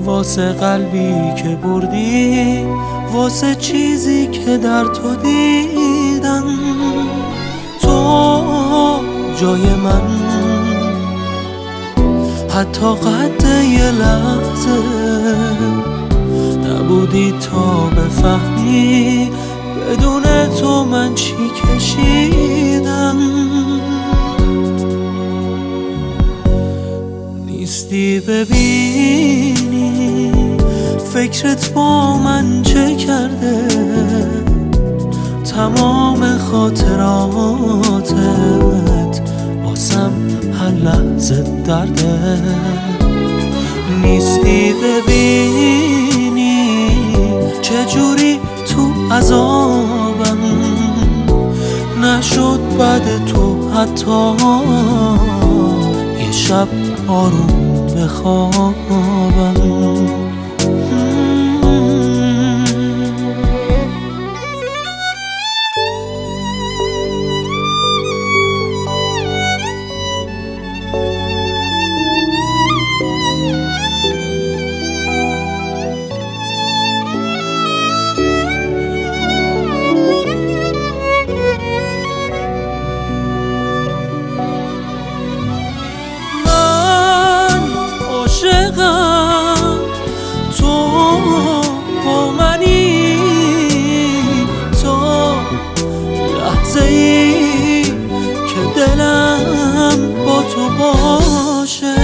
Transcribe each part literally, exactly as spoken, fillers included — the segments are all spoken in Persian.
واسه قلبی که بردی، واسه چیزی که در تو دیدم. تو جای من حتی قد یه لحظه نبودی تا بفهمی بدون تو من چی کشیدم. نیستی ببینی فکرت با من چه کرده، تمام خاطراتت واسم هر لحظه درده. نیستی ببینی چجوری تو عذابم، نشد بعد تو حتی یه شب آروم بخوابم. تو با منی، تو لحظه ای که دلم با تو باشه.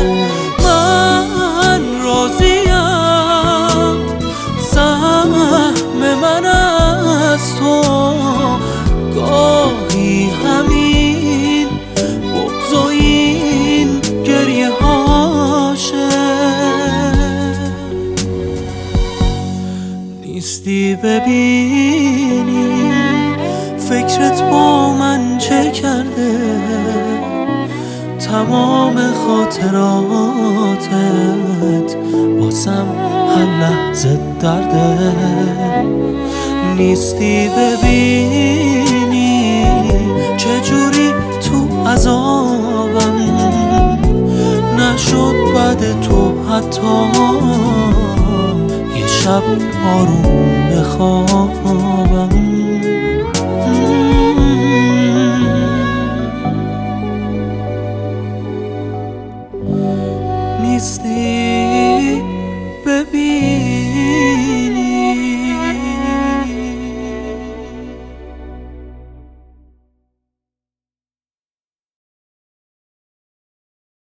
من راضیم سهم من از تو، گاهی همین بغض و این گریه هاشه. نیستی ببینی فکرت با من چه کرده، تمام خاطراتت واسم هر لحظه درده. نیستی ببینی چجوری تو عذابم، نشد بعد تو حتی یه شب آروم بخوابم. نیستی